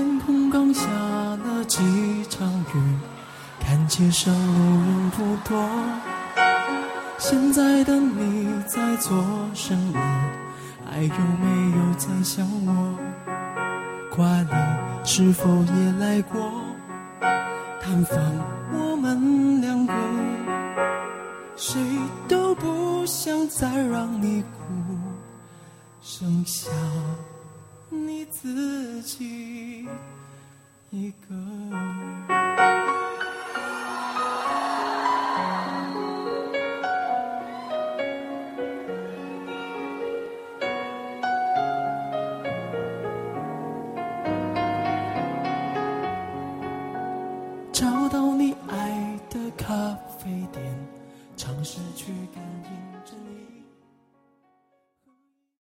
天空刚下了几场雨，看街上路人不多。现在的你在做什么？还有没有在想我？挂你是否也来过探访我们两个？谁都不想再让你哭，剩下你自己一个。找到你爱的咖啡店，尝试去感应